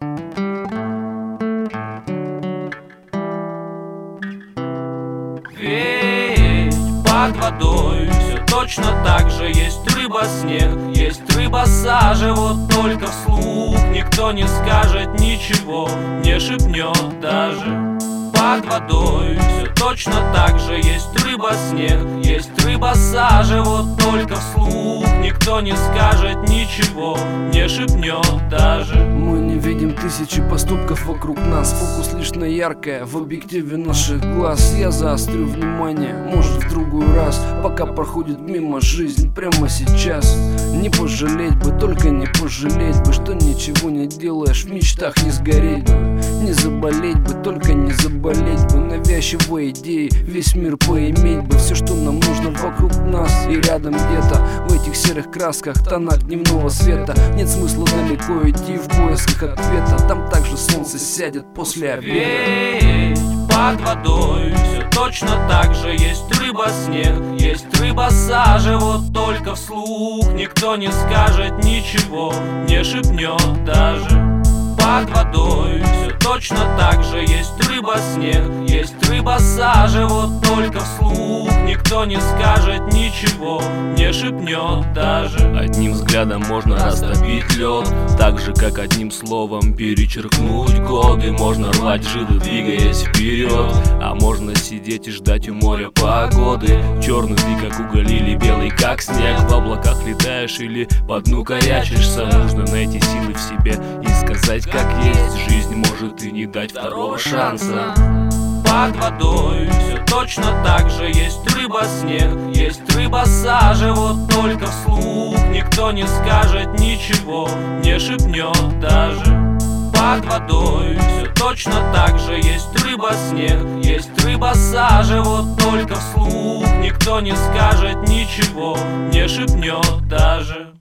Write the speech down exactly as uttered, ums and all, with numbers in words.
Ведь под водой все точно так же. Есть рыба-снег, есть рыба-сажа. Вот только вслух никто не скажет ничего, не шепнет даже. Под водой все точно так же. Есть рыба-снег, есть рыба-сажа. Вот только вслух никто не скажет ничего, не шепнет даже. Мы не видим тысячи поступков вокруг нас. Фокус лишь на яркое в объективе наших глаз. Я заострю внимание, может в другой раз, пока проходит мимо жизнь прямо сейчас. Не пожалеть бы, только не пожалеть бы, что ничего не делаешь, в мечтах не сгореть бы. Не заболеть бы, только не заболеть бы. Навязчивые идеи весь мир поиметь бы. Все, что нам нужно вокруг нас и рядом где-то. В этих серых красках, тонах дневного света. Нет смысла далеко идти в поисках ответа. Там также солнце сядет после обеда. Ведь под водой все точно так же. Есть рыба-снег, есть рыба-сажа. Вот только вслух никто не скажет ничего, не шепнет даже. Под водой все точно так же. Есть рыба-снег, есть рыба-сажа. Вот только вслух никто не скажет ничего, не шепнет даже. Одним взглядом можно растопить лед, так же как одним словом перечеркнуть годы. Можно рвать жилы, двигаясь вперед, а можно сидеть и ждать у моря погоды. Черный ты как уголь или белый как снег. В облаках летаешь или по дну корячишься. Нужно найти силы в себе и сказать как есть. Жизнь может и не дать второго шанса. Под водой все точно так же. Есть рыба-снег, есть рыба-сажа. Вот только вслух никто не скажет ничего, не шепнет даже. Под водой все точно так же. Есть рыба-снег, есть рыба-сажа. Вот только вслух никто не скажет ничего, не шепнет даже.